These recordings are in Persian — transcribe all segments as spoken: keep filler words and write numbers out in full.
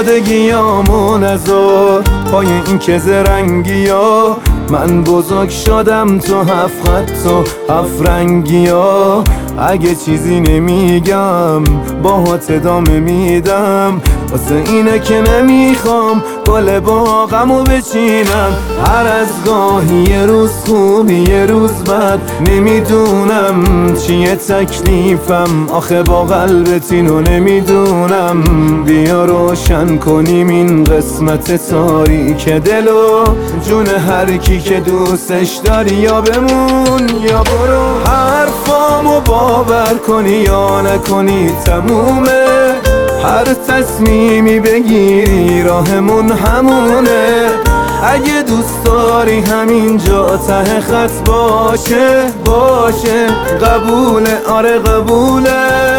زندگیامو نذار پای این که زرنگی ها. من بزرگ شدم تو هفت خط و هفت رنگی ها. اگه چیزی نمیگم باهات ادامه میدم، واسه اینه که نمیخوام گل باغمو بچینم. هر از گاهی یه روز خوب یه روز بد، نمیدونم چیه تکلیفم آخه با قلبت اینو نمیدونم. بیا روشن کنیم این قسمت تاریک دلو، جون هر کی که دوستش داری یا بمون یا برو. حرفامو باور کنی یا نکنی تمومه، هر تصمیمی بگیری راهمون همونه. اگه دوست داری همینجا ته خط باشه باشه، قبوله آره قبوله.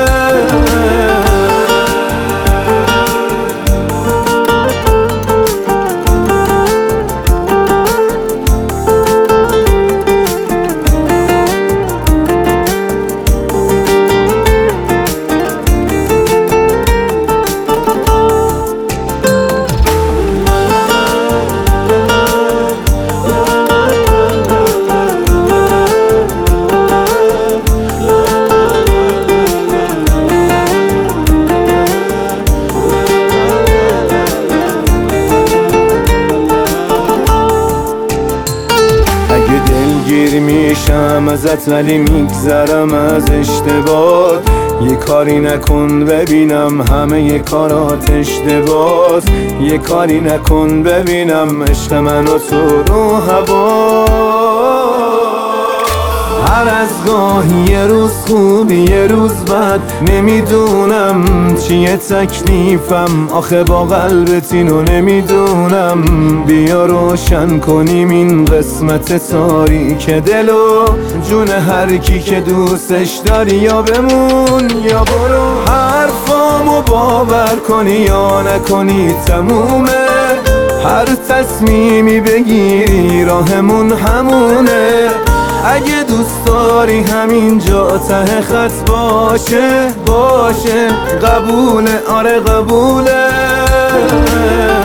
گیر میشم ازت ولی میگذرم از اشتباه. یه کاری نکن ببینم همه یه کارات اشتباس. یه کاری نکن ببینم عشق من و تو رو هوا. هر از گاهی یه روز خوب یه روز بد، نمیدونم چیه تکلیفم آخه با قلبت اینو نمیدونم. بیا روشن کنیم این قسمت تاریک دلو، جون هر کی که دوستش داری یا بمون یا برو. حرفامو باور کنی یا نکنی تمومه، هر تصمیمی بگیری راهمون همونه. اگه دوست داری همینجا ته خط باشه باشه، قبوله آره قبوله.